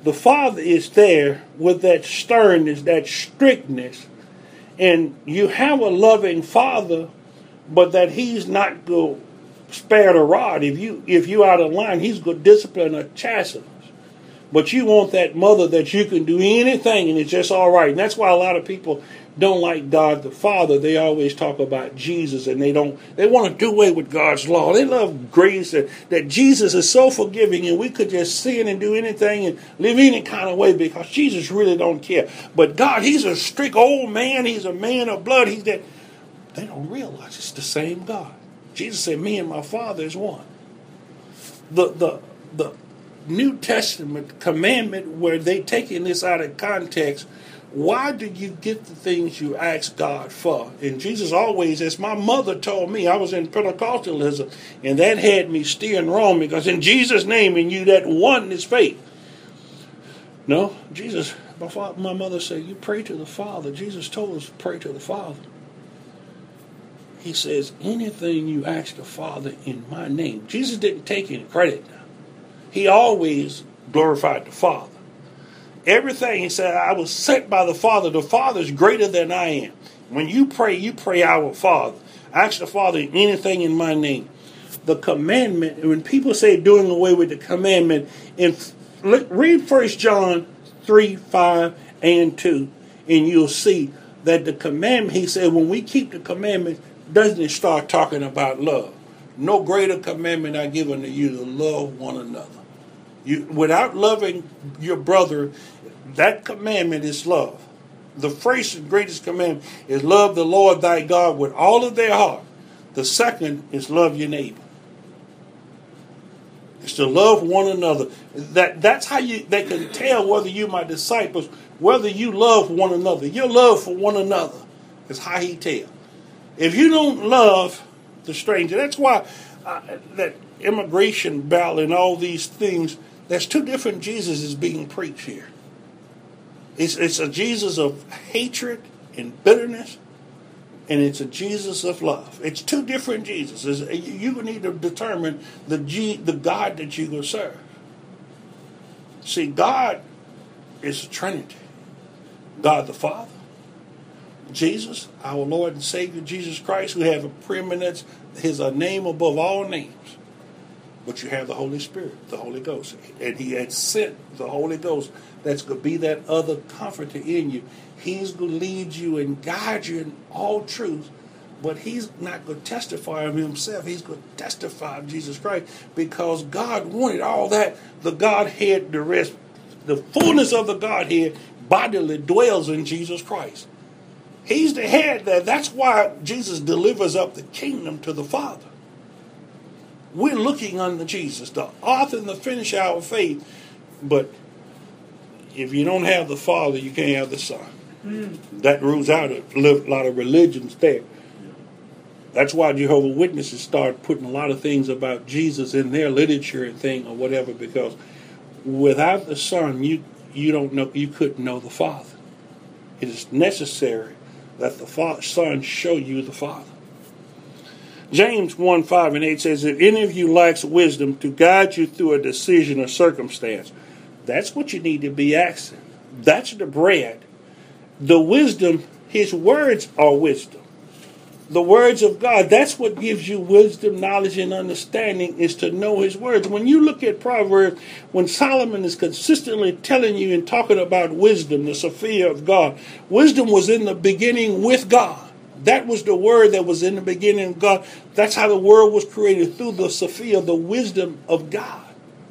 The Father is there with that sternness, that strictness. And you have a loving Father, but that He's not going to spare the rod. If you if you out of line, He's going to discipline or chasten. But you want that mother that you can do anything and it's just all right. And that's why a lot of people don't like God the Father. They always talk about Jesus and they don't, they want to do away with God's law. They love grace and that Jesus is so forgiving and we could just sin and do anything and live any kind of way because Jesus really don't care. But God, He's a strict old man. He's a man of blood. He's that. They don't realize it's the same God. Jesus said, me and my Father is one. The, the, the, New Testament commandment where they taking this out of context. Why do you get the things you ask God for? And Jesus always, as my mother told me, I was in Pentecostalism, and that had me steering wrong because in Jesus' name, and you that one is faith. No, Jesus, my, father, my mother said, you pray to the Father. Jesus told us to pray to the Father. He says, anything you ask the Father in my name. Jesus didn't take any credit. He always glorified the Father. Everything, he said, I was sent by the Father. The Father is greater than I am. When you pray, you pray our Father. Ask the Father anything in my name. The commandment, when people say doing away with the commandment, in, read First John three, five, and two, and you'll see that the commandment, he said, when we keep the commandment, doesn't it start talking about love? No greater commandment I give unto you to love one another. You, without loving your brother, that commandment is love. The first and greatest commandment is love the Lord thy God with all of their heart. The second is love your neighbor. It's to love one another. That that's how you they can tell whether you my disciples, whether you love one another. Your love for one another is how he tell. If you don't love the stranger, that's why uh, that immigration battle and all these things. There's two different Jesuses being preached here. It's, it's a Jesus of hatred and bitterness, and it's a Jesus of love. It's two different Jesuses. You need to determine the G, the God that you will serve. See, God is a Trinity. God the Father, Jesus, our Lord and Savior, Jesus Christ, who have a preeminence, His a name above all names. But you have the Holy Spirit, the Holy Ghost. And He had sent the Holy Ghost that's going to be that other comforter in you. He's going to lead you and guide you in all truth. But He's not going to testify of Himself. He's going to testify of Jesus Christ because God wanted all that. The Godhead, the rest, the fullness of the Godhead bodily dwells in Jesus Christ. He's the head there. That's why Jesus delivers up the kingdom to the Father. We're looking unto Jesus, the author and the finisher of our faith. But if you don't have the Father, you can't have the Son. Mm. That rules out a lot of religions there. That's why Jehovah's Witnesses start putting a lot of things about Jesus in their literature and thing or whatever, because without the Son, you you don't know, you couldn't know the Father. It is necessary that the Father, Son show you the Father. James one, five and eight says, if any of you lacks wisdom to guide you through a decision or circumstance, that's what you need to be asking. That's the bread. The wisdom, His words are wisdom. The words of God, that's what gives you wisdom, knowledge, and understanding, is to know His words. When you look at Proverbs, when Solomon is consistently telling you and talking about wisdom, the Sophia of God, wisdom was in the beginning with God. That was the word that was in the beginning of God. That's how the world was created, through the Sophia, the wisdom of God.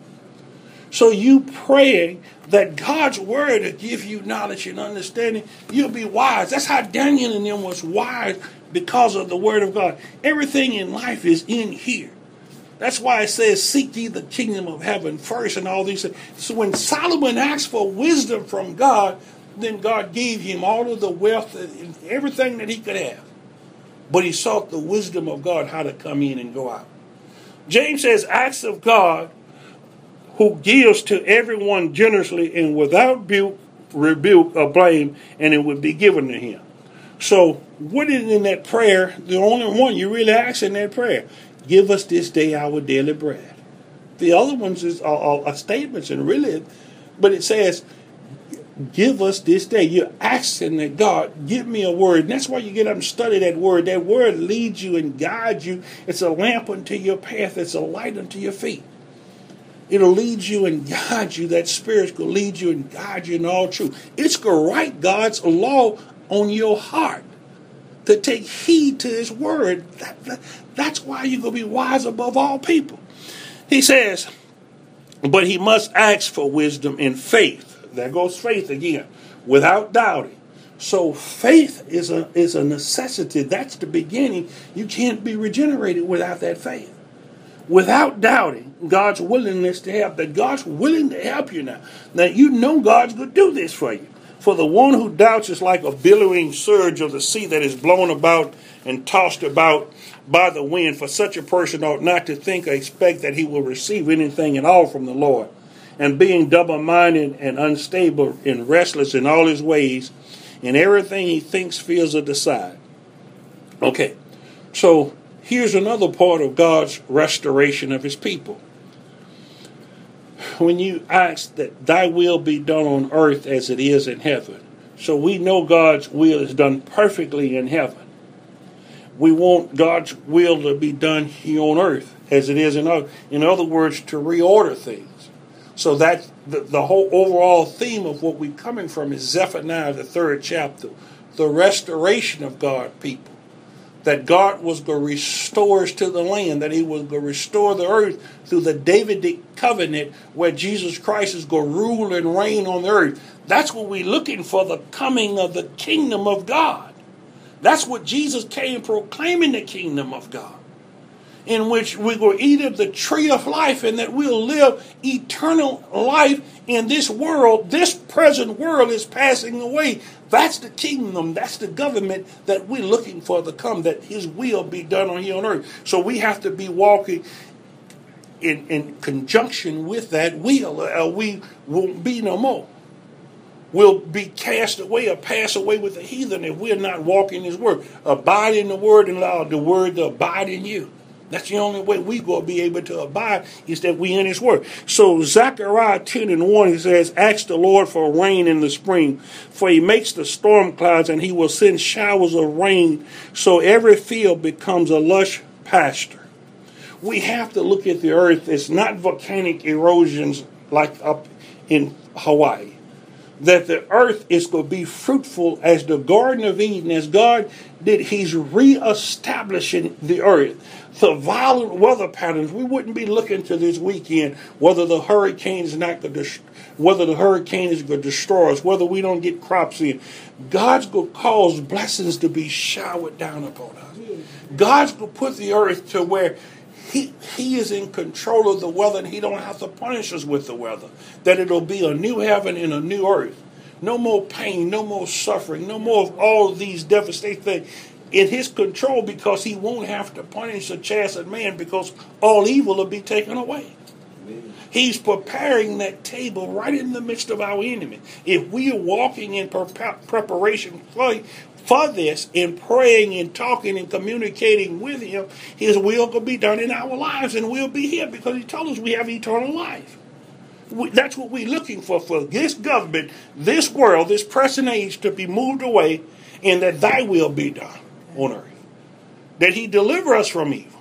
So you praying that God's word will give you knowledge and understanding, you'll be wise. That's how Daniel and them was wise, because of the word of God. Everything in life is in here. That's why it says, seek ye the kingdom of heaven first and all these things. So when Solomon asked for wisdom from God, then God gave him all of the wealth and everything that he could have. But he sought the wisdom of God, how to come in and go out. James says, acts of God, who gives to everyone generously and without rebuke, rebuke or blame, and it would be given to him. So what is in that prayer? The only one you really ask in that prayer, give us this day our daily bread. The other ones is are, are statements, and really But it says, give us this day. You're asking that God, give me a word. And that's why you get up and study that word. That word leads you and guides you. It's a lamp unto your path. It's a light unto your feet. It'll lead you and guide you. That Spirit will lead you and guide you in all truth. It's going to write God's law on your heart to take heed to His word. That, that, that's why you're going to be wise above all people. He says, but he must ask for wisdom in faith. There goes faith again, without doubting. So faith is a is a necessity. That's the beginning. You can't be regenerated without that faith. Without doubting God's willingness to help. That God's willing to help you now. Now you know God's going to do this for you. For the one who doubts is like a billowing surge of the sea that is blown about and tossed about by the wind. For such a person ought not to think or expect that he will receive anything at all from the Lord. And being double-minded and unstable and restless in all his ways, and everything he thinks feels or decides. Okay, so here's another part of God's restoration of his people. When you ask that thy will be done on earth as it is in heaven. So we know God's will is done perfectly in heaven. We want God's will to be done here on earth as it is in earth. In other words, to reorder things. So that the, the whole overall theme of what we're coming from is Zephaniah, the third chapter. The restoration of God's people. That God was going to restore us to the land. That he was going to restore the earth through the Davidic covenant where Jesus Christ is going to rule and reign on the earth. That's what we're looking for, the coming of the kingdom of God. That's what Jesus came proclaiming, the kingdom of God. In which we will eat of the tree of life and that we'll live eternal life in this world. This present world is passing away. That's the kingdom. That's the government that we're looking for to come, that his will be done on here on earth. So we have to be walking in, in conjunction with that will, or we won't be no more. We'll be cast away or pass away with the heathen if we're not walking his word. Abide in the word and allow the word to abide in you. That's the only way we're going to be able to abide, is that we in his word. So Zechariah ten and one, he says, ask the Lord for rain in the spring, for he makes the storm clouds and he will send showers of rain, so every field becomes a lush pasture. We have to look at the earth. It's not volcanic erosions like up in Hawaii. That the earth is going to be fruitful as the Garden of Eden, as God did. He's reestablishing the earth. The violent weather patterns, we wouldn't be looking to this weekend whether the hurricane is not going to, whether the hurricane is going to destroy us, whether we don't get crops in. God's going to cause blessings to be showered down upon us. God's going to put the earth to where He, he is in control of the weather, and he don't have to punish us with the weather. That it'll be a new heaven and a new earth. No more pain, no more suffering, no more of all of these devastating things. In his control, because he won't have to punish or chasten man, because all evil will be taken away. Amen. He's preparing that table right in the midst of our enemy. If we are walking in pre- preparation for For this, in praying and talking and communicating with him, his will will be done in our lives, and we'll be here because he told us we have eternal life. We, that's what we're looking for, for this government, this world, this present age to be moved away, and that thy will be done on earth. That he deliver us from evil.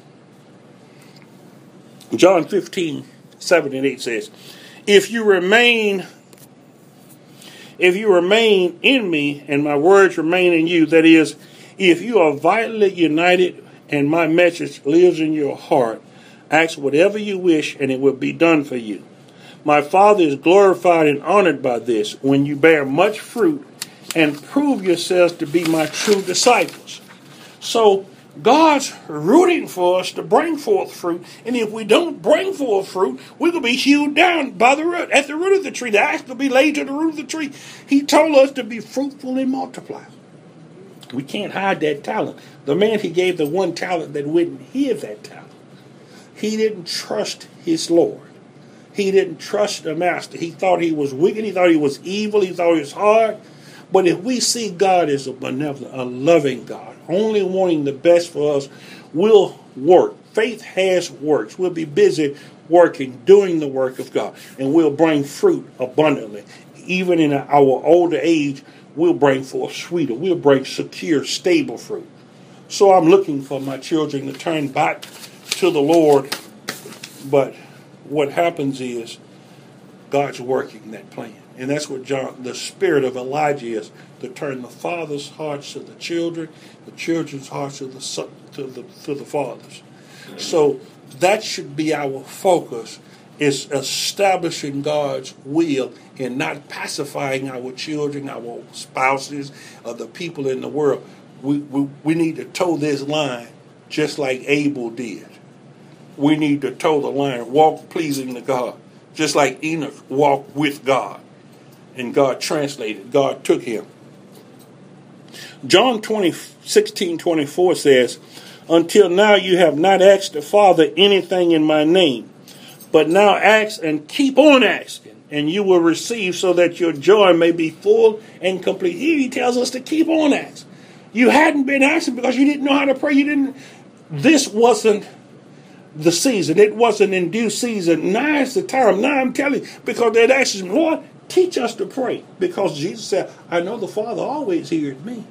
John fifteen, seven and eight says, If you remain... If you remain in me and my words remain in you, that is, if you are vitally united and my message lives in your heart, ask whatever you wish and it will be done for you. My Father is glorified and honored by this, when you bear much fruit and prove yourselves to be my true disciples. So God's rooting for us to bring forth fruit, and if we don't bring forth fruit, we're going to be hewed down by the root, at the root of the tree. The axe will be laid to the root of the tree. He told us to be fruitful and multiply. We can't hide that talent. The man he gave the one talent that wouldn't have that talent. He didn't trust his Lord. He didn't trust the master. He thought he was wicked. He thought he was evil. He thought he was hard. But if we see God as a benevolent, a loving God, only wanting the best for us, we'll work. Faith has works. We'll be busy working, doing the work of God, and we'll bring fruit abundantly. Even in our older age, we'll bring forth sweeter, we'll bring secure, stable fruit. So I'm looking for my children to turn back to the Lord, but what happens is God's working that plan. And that's what John, the spirit of Elijah is, to turn the father's hearts to the children, the children's hearts to the son, to the to the fathers. So that should be our focus, is establishing God's will and not pacifying our children, our spouses, or the people in the world. We, we, we need to toe this line just like Abel did. We need to toe the line, walk pleasing to God, just like Enoch walked with God. And God translated, God took him. John twenty, sixteen twenty-four says, until now you have not asked the Father anything in my name, but now ask and keep on asking, and you will receive, so that your joy may be full and complete. Here he tells us to keep on asking. You hadn't been asking because you didn't know how to pray. You didn't. This wasn't the season. It wasn't in due season. Now is the time. Now I'm telling you, because they'd ask him, Lord, teach us to pray. Because Jesus said, I know the Father always hears me.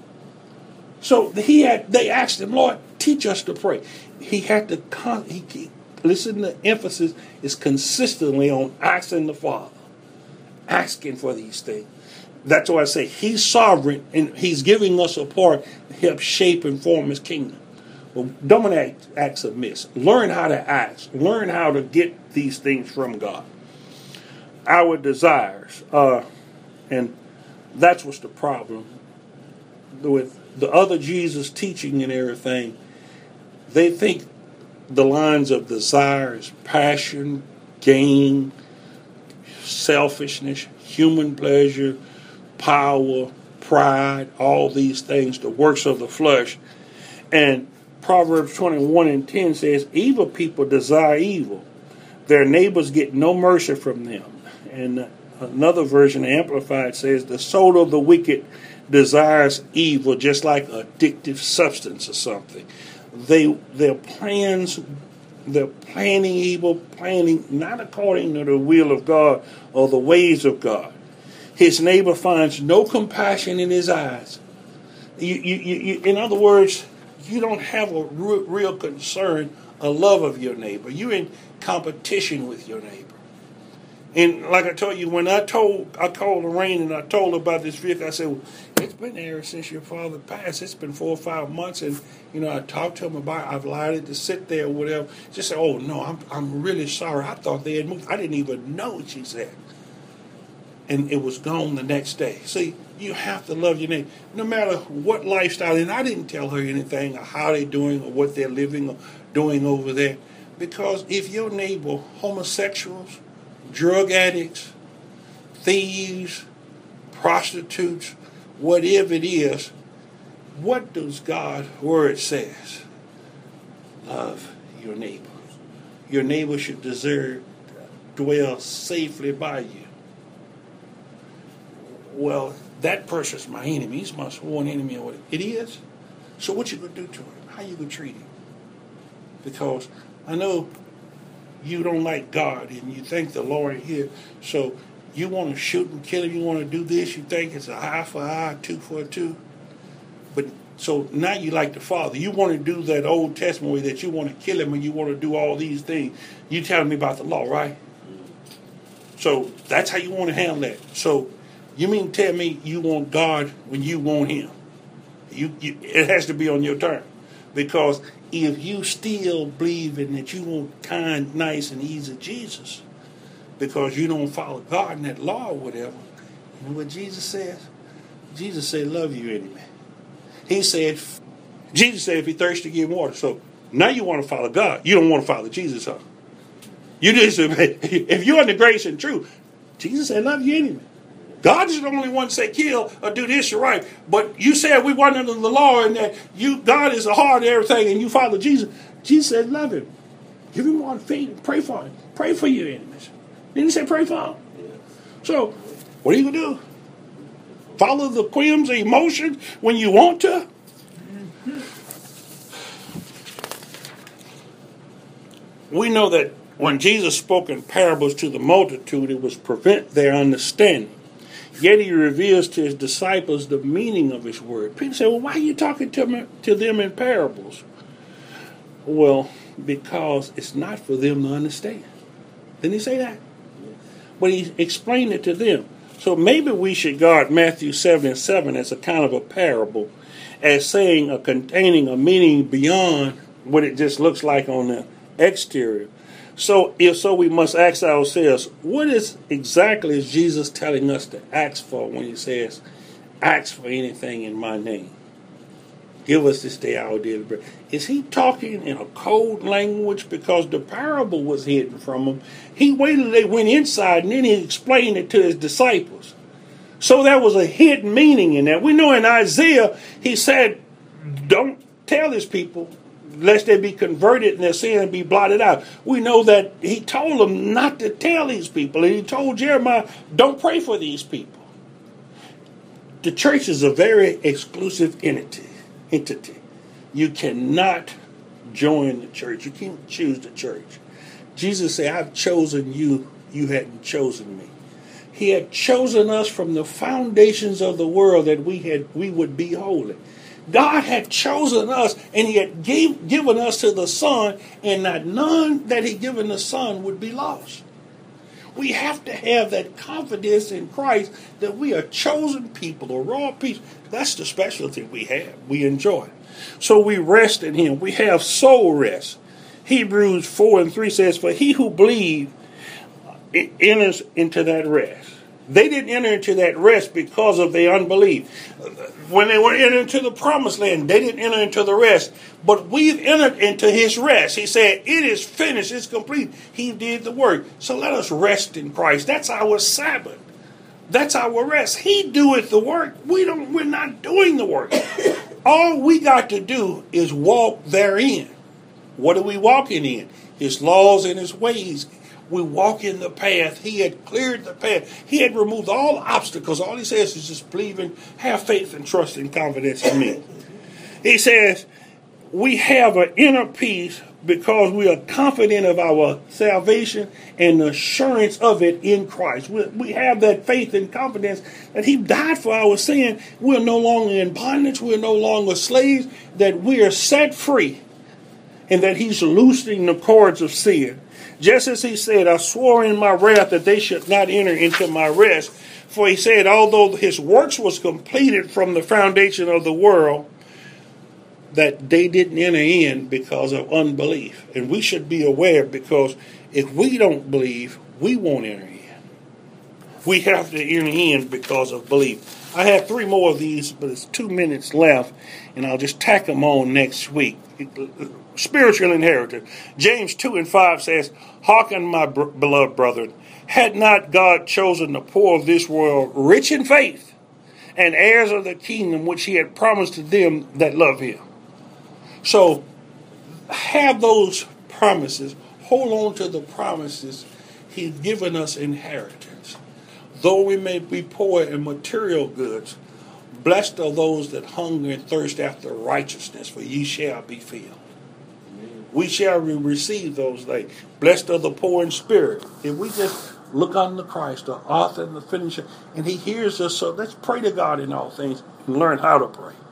So he had. They asked him, Lord, teach us to pray. He had to, con- he, he, listen, the emphasis is consistently on asking the Father, asking for these things. That's why I say he's sovereign, and he's giving us a part to help shape and form his kingdom. Well, don't act, acts amiss. Learn how to ask. Learn how to get these things from God. Our desires, uh, and that's what's the problem with the other Jesus teaching and everything. They think the lines of desires, passion, gain, selfishness, human pleasure, power, pride, all these things, the works of the flesh. And Proverbs twenty-one and ten says, evil people desire evil. Their neighbors get no mercy from them. And another version, Amplified, says, the soul of the wicked desires evil, just like addictive substance or something. They, their plans, they're planning evil, planning not according to the will of God or the ways of God. His neighbor finds no compassion in his eyes. You, you, you, in other words, you don't have a real, real concern, a love of your neighbor. You're in competition with your neighbor. And like I told you, when I told, I called Lorraine and I told her about this vehicle, I said, well, it's been there since your father passed. It's been four or five months. And, you know, I talked to him about it. I've allowed it to sit there or whatever. She said, oh, no, I'm, I'm really sorry. I thought they had moved. I didn't even know, she said. And it was gone the next day. See, you have to love your neighbor, no matter what lifestyle. And I didn't tell her anything or how they're doing or what they're living or doing over there. Because if your neighbor, homosexuals, drug addicts, thieves, prostitutes, whatever it is, what does God's word says? Love your neighbor. Your neighbor should deserve to dwell safely by you. Well, that person's my enemy. He's my sworn enemy. Or whatever. It is. So what you going to do to him? How you going to treat him? Because I know you don't like God and you think the Lord here. So you want to shoot and kill him. You want to do this. You think it's an eye for an eye, two for a two. But so now you like the Father. You want to do that Old Testament way that you want to kill him and you want to do all these things. You telling me about the law, right? So that's how you want to handle that. So you mean tell me you want God when you want him? You, you it has to be on your terms. Because if you still believe in that you want kind, nice, and easy Jesus, because you don't follow God in that law or whatever, you know what Jesus says? Jesus said, love your enemy. He said, Jesus said, if you're thirsty, give water. So now you want to follow God. You don't want to follow Jesus, huh? You just, if you're in the grace and truth, Jesus said, love your enemy. God is the only one that say kill or do this, you're right. But you said we weren't under the law and that you God is the heart of everything and you follow Jesus. Jesus said, love him. Give him water, feed him, pray for him. Pray for your enemies. Didn't he say pray for them? So, what are you going to do? Follow the whims of emotion when you want to? We know that When Jesus spoke in parables to the multitude, it was to prevent their understanding. Yet he reveals to his disciples the meaning of his word. People say, well, why are you talking to them, to them in parables? Well, because it's not for them to understand. Didn't he say that? But he explained it to them. So maybe we should guard Matthew seven and seven as a kind of a parable, as saying or containing a meaning beyond what it just looks like on the exterior. So if so, we must ask ourselves, what is exactly is Jesus telling us to ask for when he says, ask for anything in my name? Give us this day our daily bread. Is he talking in a code language because the parable was hidden from him? He waited till they went inside and then he explained it to his disciples. So there was a hidden meaning in that. We know in Isaiah, he said, don't tell his people, lest they be converted and their sin be blotted out. We know that he told them not to tell these people. And he told Jeremiah, don't pray for these people. The church is a very exclusive entity. entity. You cannot join the church. You can't choose the church. Jesus said, I've chosen you. You hadn't chosen me. He had chosen us from the foundations of the world that we had we would be holy. God had chosen us, and he had gave, given us to the Son, and that none that he given the Son would be lost. We have to have that confidence in Christ that we are chosen people, a raw people. That's the specialty we have. We enjoy. So we rest in him. We have soul rest. Hebrews four and three says, for he who believes enters into that rest. They didn't enter into that rest because of their unbelief. When they were entering into the promised land, they didn't enter into the rest. But we've entered into his rest. He said, it is finished, it's complete. He did the work. So let us rest in Christ. That's our Sabbath. That's our rest. He doeth the work. We don't, we're not doing the work. All we got to do is walk therein. What are we walking in? His laws and his ways. We walk in the path. He had cleared the path. He had removed all obstacles. All he says is just believe and have faith and trust and confidence in me. He says, we have an inner peace because we are confident of our salvation and the assurance of it in Christ. We, we have that faith and confidence that he died for our sin. We're no longer in bondage. We're no longer slaves. That we are set free and that he's loosening the cords of sin. Just as he said, I swore in my wrath that they should not enter into my rest. For he said, although his works was completed from the foundation of the world, that they didn't enter in because of unbelief. And we should be aware, because if we don't believe, we won't enter in. We have to enter in because of belief. I have three more of these, but it's two minutes left, and I'll just tack them on next week. Spiritual inheritance. James two and five says, hearken, my br- beloved brethren, had not God chosen the poor of this world rich in faith and heirs of the kingdom which he had promised to them that love him? So have those promises. Hold on to the promises. He's given us inheritance. Though we may be poor in material goods, blessed are those that hunger and thirst after righteousness, for ye shall be filled. We shall receive those things. Blessed are the poor in spirit. If we just look unto Christ, the author and the finisher, and he hears us, so let's pray to God in all things and learn how to pray.